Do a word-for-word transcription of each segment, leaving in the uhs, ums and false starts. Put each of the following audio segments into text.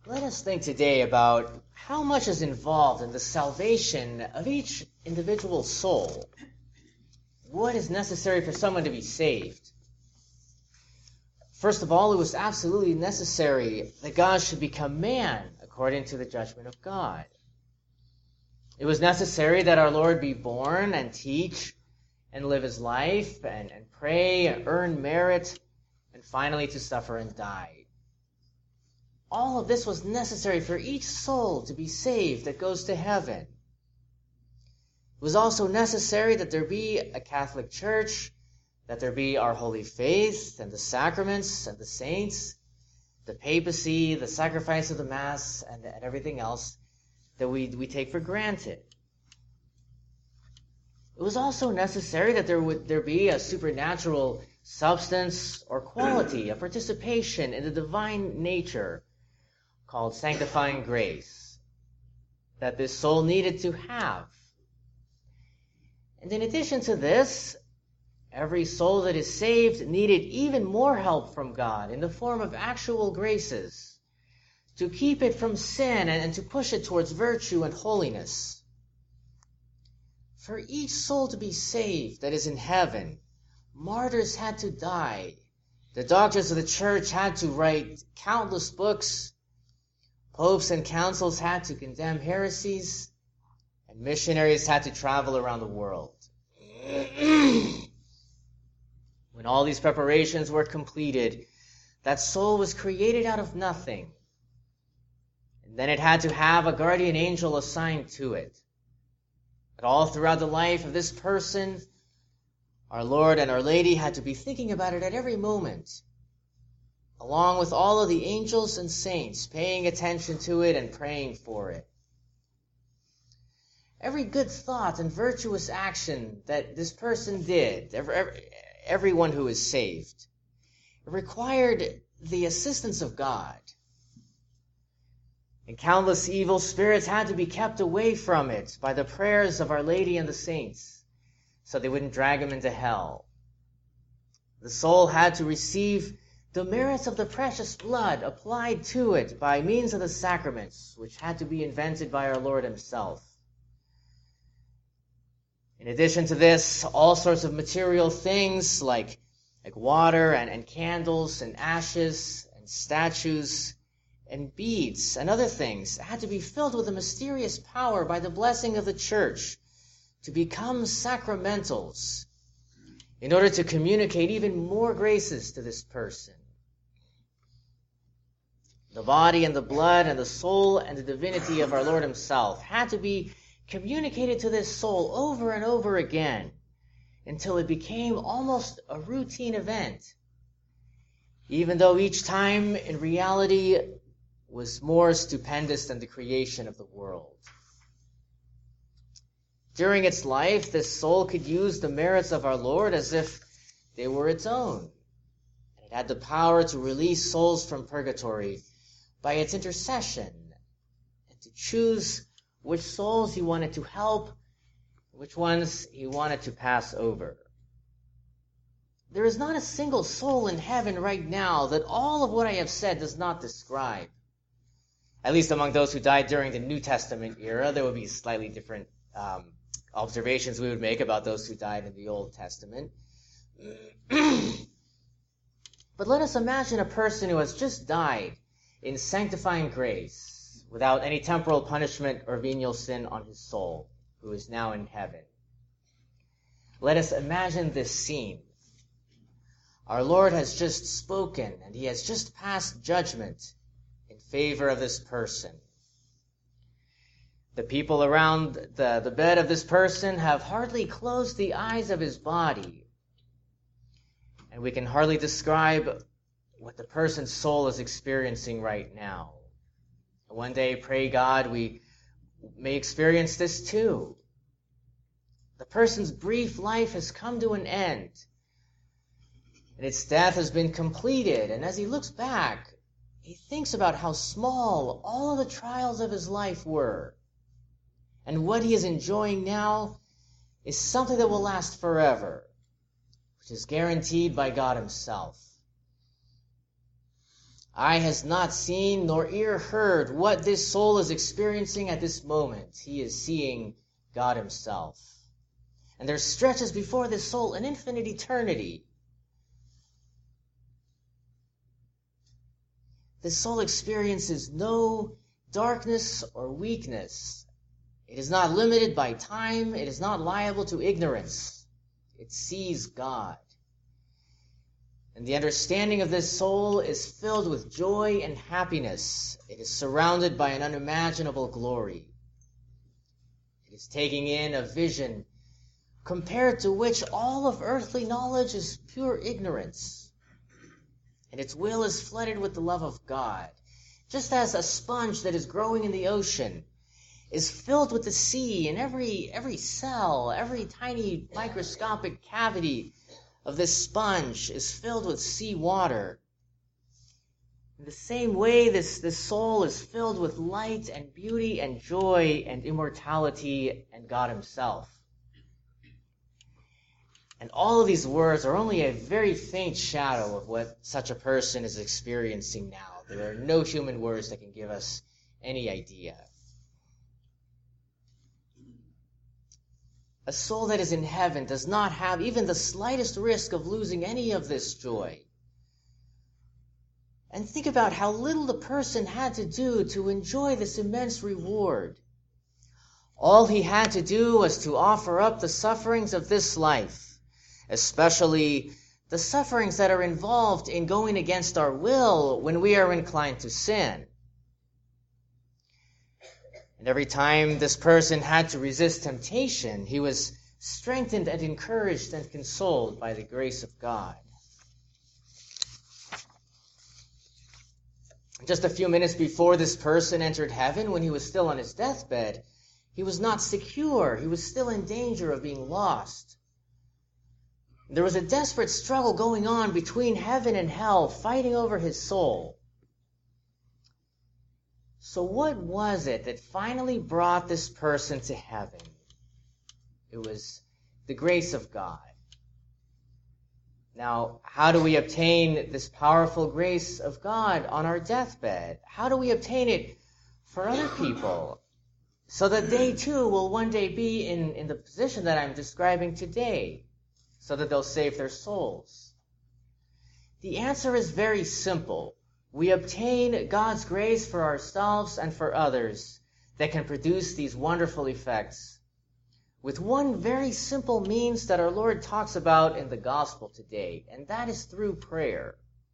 Let us think today about how much is involved in the salvation of each individual soul. What is necessary for someone to be saved? First of all, it was absolutely necessary that God should become man according to the judgment of God. It was necessary that our Lord be born and teach and live his life and, and pray and earn merit and finally to suffer and die. All of this was necessary for each soul to be saved that goes to heaven. It was also necessary that there be a Catholic Church, that there be our holy faith and the sacraments and the saints, the papacy, the sacrifice of the Mass, and, and everything else that we, we take for granted. It was also necessary that there would there be a supernatural substance or quality, a participation in the divine nature called sanctifying grace, that this soul needed to have. And in addition to this, every soul that is saved needed even more help from God in the form of actual graces to keep it from sin and to push it towards virtue and holiness. For each soul to be saved that is in heaven, martyrs had to die. The doctors of the church had to write countless books. Popes and councils had to condemn heresies, and missionaries had to travel around the world. When all these preparations were completed, that soul was created out of nothing. And then it had to have a guardian angel assigned to it. But all throughout the life of this person, our Lord and Our Lady had to be thinking about it at every moment, along with all of the angels and saints, paying attention to it and praying for it. Every good thought and virtuous action that this person did, every, every, everyone who is saved, it required the assistance of God. And countless evil spirits had to be kept away from it by the prayers of Our Lady and the saints, so they wouldn't drag him into hell. The soul had to receive the merits of the precious blood applied to it by means of the sacraments, which had to be invented by our Lord himself. In addition to this, all sorts of material things like, like water and, and candles and ashes and statues and beads and other things had to be filled with a mysterious power by the blessing of the church to become sacramentals in order to communicate even more graces to this person. The body and the blood and the soul and the divinity of our Lord himself had to be communicated to this soul over and over again until it became almost a routine event, even though each time in reality was more stupendous than the creation of the world. During its life, this soul could use the merits of our Lord as if they were its own. And it had the power to release souls from purgatory by its intercession, and to choose which souls he wanted to help, which ones he wanted to pass over. There is not a single soul in heaven right now that all of what I have said does not describe. At least among those who died during the New Testament era, there would be slightly different um, observations we would make about those who died in the Old Testament. But let us imagine a person who has just died in sanctifying grace, without any temporal punishment or venial sin on his soul, who is now in heaven. Let us imagine this scene. Our Lord has just spoken, and he has just passed judgment in favor of this person. The people around the, the bed of this person have hardly closed the eyes of his body, and we can hardly describe what the person's soul is experiencing right now. One day, pray God, we may experience this too. The person's brief life has come to an end, and its death has been completed. And as he looks back, he thinks about how small all of the trials of his life were. And what he is enjoying now is something that will last forever, which is guaranteed by God himself. Eye has not seen, nor ear heard what this soul is experiencing at this moment. He is seeing God himself. And there stretches before this soul an infinite eternity. This soul experiences no darkness or weakness. It is not limited by time. It is not liable to ignorance. It sees God. And the understanding of this soul is filled with joy and happiness. It is surrounded by an unimaginable glory. It is taking in a vision compared to which all of earthly knowledge is pure ignorance. And its will is flooded with the love of God, just as a sponge that is growing in the ocean is filled with the sea, and every every cell, every tiny microscopic cavity of this sponge is filled with sea water. In the same way, this, this soul is filled with light and beauty and joy and immortality and God himself. And all of these words are only a very faint shadow of what such a person is experiencing now. There are no human words that can give us any idea. A soul that is in heaven does not have even the slightest risk of losing any of this joy. And think about how little the person had to do to enjoy this immense reward. All he had to do was to offer up the sufferings of this life, especially the sufferings that are involved in going against our will when we are inclined to sin. And every time this person had to resist temptation, he was strengthened and encouraged and consoled by the grace of God. Just a few minutes before this person entered heaven, when he was still on his deathbed, he was not secure. He was still in danger of being lost. There was a desperate struggle going on between heaven and hell, fighting over his soul. So what was it that finally brought this person to heaven? It was the grace of God. Now, how do we obtain this powerful grace of God on our deathbed? How do we obtain it for other people so that they too will one day be in, in the position that I'm describing today, so that they'll save their souls? The answer is very simple. We obtain God's grace for ourselves and for others that can produce these wonderful effects with one very simple means that our Lord talks about in the gospel today, and that is through prayer.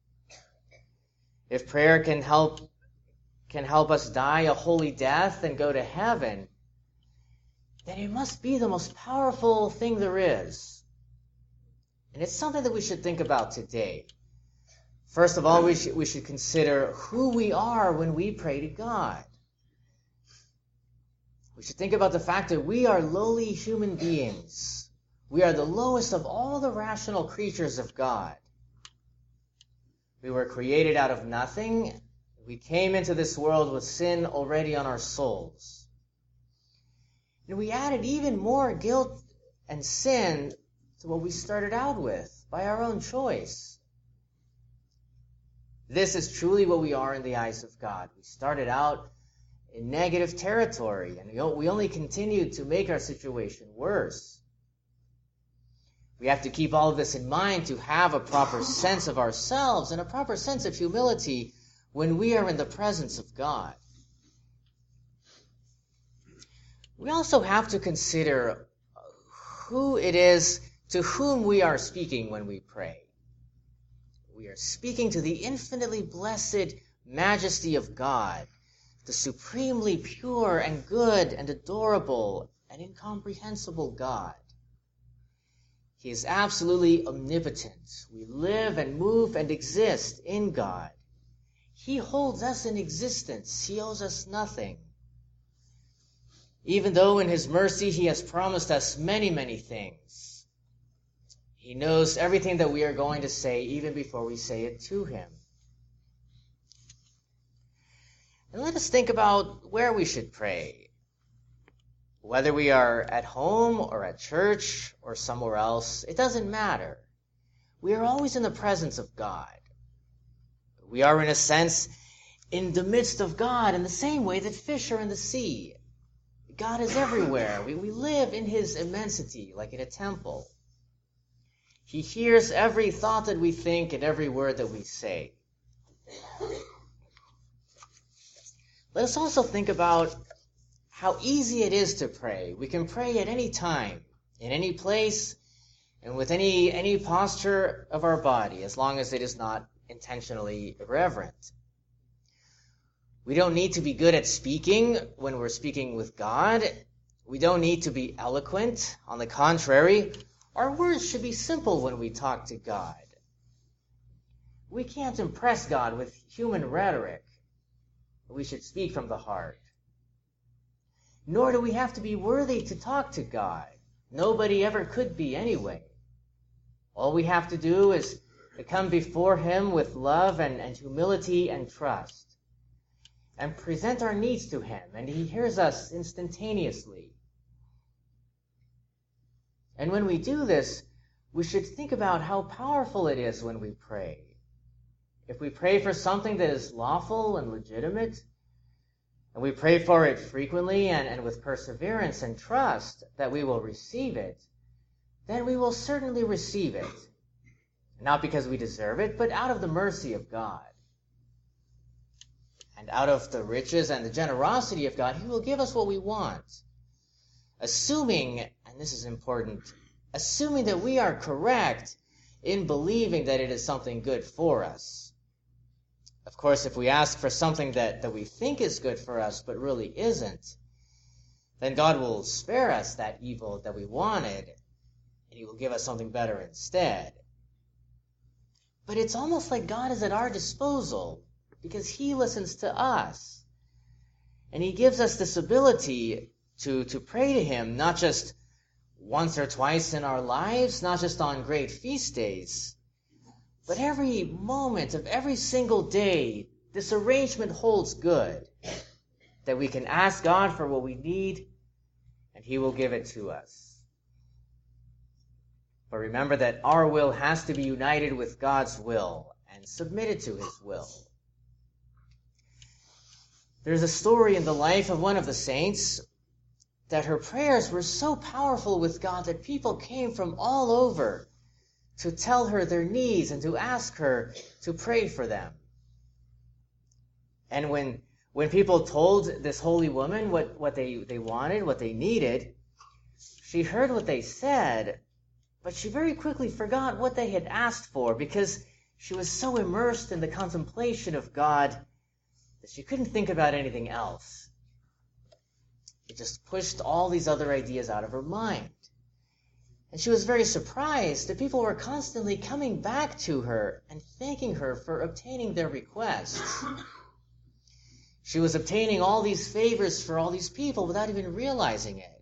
If prayer can help can help us die a holy death and go to heaven, then it must be the most powerful thing there is. And it's something that we should think about today. First of all, we should, we should consider who we are when we pray to God. We should think about the fact that we are lowly human beings. We are the lowest of all the rational creatures of God. We were created out of nothing. We came into this world with sin already on our souls. And we added even more guilt and sin to what we started out with by our own choice. This is truly what we are in the eyes of God. We started out in negative territory, and we only continued to make our situation worse. We have to keep all of this in mind to have a proper sense of ourselves and a proper sense of humility when we are in the presence of God. We also have to consider who it is to whom we are speaking when we pray. We are speaking to the infinitely blessed majesty of God, the supremely pure and good and adorable and incomprehensible God. He is absolutely omnipotent. We live and move and exist in God. He holds us in existence. He owes us nothing. Even though in his mercy he has promised us many, many things, he knows everything that we are going to say even before we say it to him. And let us think about where we should pray. Whether we are at home or at church or somewhere else, it doesn't matter. We are always in the presence of God. We are, in a sense, in the midst of God in the same way that fish are in the sea. God is everywhere. We, we live in his immensity, like in a temple. He hears every thought that we think and every word that we say. Let us also think about how easy it is to pray. We can pray at any time, in any place, and with any, any posture of our body, as long as it is not intentionally irreverent. We don't need to be good at speaking when we're speaking with God. We don't need to be eloquent. On the contrary, our words should be simple when we talk to God. We can't impress God with human rhetoric. We should speak from the heart. Nor do we have to be worthy to talk to God. Nobody ever could be anyway. All we have to do is to come before him with love and, and humility and trust, and present our needs to him, and he hears us instantaneously. And when we do this, we should think about how powerful it is when we pray. If we pray for something that is lawful and legitimate, and we pray for it frequently and, and with perseverance and trust that we will receive it, then we will certainly receive it. Not because we deserve it, but out of the mercy of God. And out of the riches and the generosity of God, he will give us what we want. Assuming, and this is important, assuming that we are correct in believing that it is something good for us. Of course, if we ask for something that, that we think is good for us but really isn't, then God will spare us that evil that we wanted, and he will give us something better instead. But it's almost like God is at our disposal, because he listens to us. And he gives us this ability to, to pray to him, not just once or twice in our lives, not just on great feast days, but every moment of every single day. This arrangement holds good, that we can ask God for what we need, and he will give it to us. But remember that our will has to be united with God's will and submitted to his will. There's a story in the life of one of the saints that her prayers were so powerful with God that people came from all over to tell her their needs and to ask her to pray for them. And when when people told this holy woman what, what they, they wanted, what they needed, she heard what they said, but she very quickly forgot what they had asked for because she was so immersed in the contemplation of God that she couldn't think about anything else. It just pushed all these other ideas out of her mind. And she was very surprised that people were constantly coming back to her and thanking her for obtaining their requests. She was obtaining all these favors for all these people without even realizing it.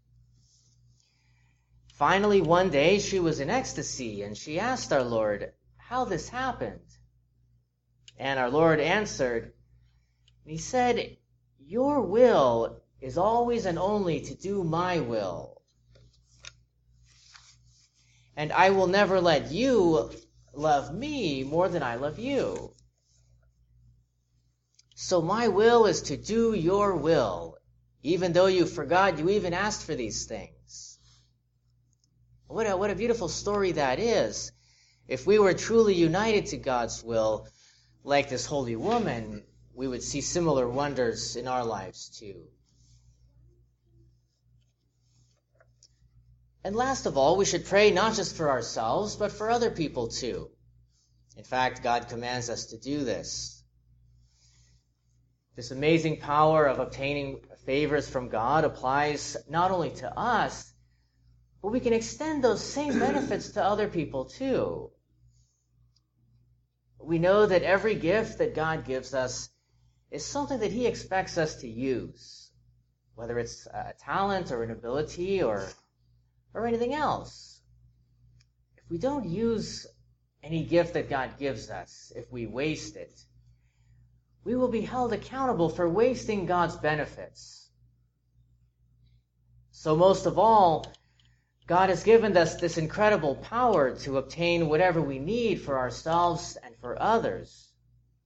Finally, one day, she was in ecstasy, and she asked our Lord how this happened. And our Lord answered, and he said, "Your will is always and only to do my will. And I will never let you love me more than I love you. So my will is to do your will, even though you forgot you even asked for these things." What a, what a beautiful story that is. If we were truly united to God's will, like this holy woman, we would see similar wonders in our lives too. And last of all, we should pray not just for ourselves, but for other people too. In fact, God commands us to do this. This amazing power of obtaining favors from God applies not only to us, but we can extend those same benefits to other people too. We know that every gift that God gives us is something that he expects us to use, whether it's a talent or an ability or, or anything else. If we don't use any gift that God gives us, if we waste it, we will be held accountable for wasting God's benefits. So most of all, God has given us this incredible power to obtain whatever we need for ourselves and for others.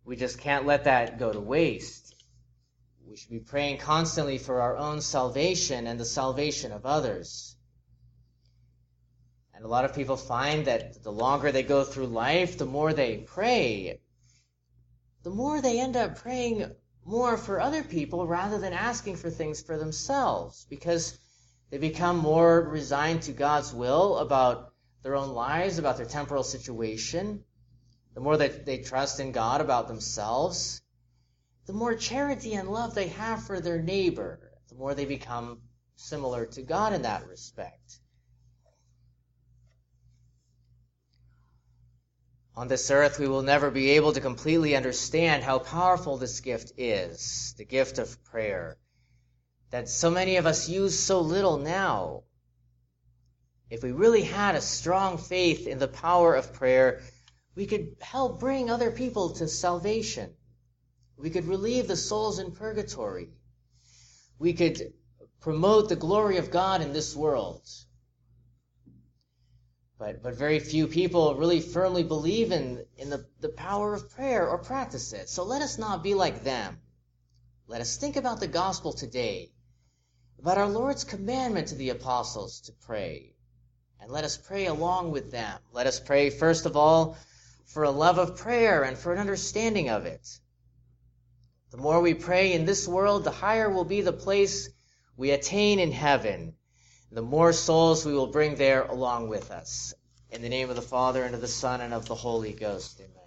we just can't let that go to waste. We should be praying constantly for our own salvation and the salvation of others. And a lot of people find that the longer they go through life, the more they pray, the more they end up praying more for other people rather than asking for things for themselves, because they become more resigned to God's will about their own lives, about their temporal situation. The more that they trust in God about themselves, the more charity and love they have for their neighbor, the more they become similar to God in that respect. On this earth, we will never be able to completely understand how powerful this gift is, the gift of prayer, that so many of us use so little now. If we really had a strong faith in the power of prayer, we could help bring other people to salvation. We could relieve the souls in purgatory. We could promote the glory of God in this world. But, but very few people really firmly believe in, in the, the power of prayer or practice it. So let us not be like them. Let us think about the gospel today, about our Lord's commandment to the apostles to pray. And let us pray along with them. Let us pray, first of all, for a love of prayer and for an understanding of it. The more we pray in this world, the higher will be the place we attain in heaven. The more souls we will bring there along with us. In the name of the Father, and of the Son, and of the Holy Ghost. Amen.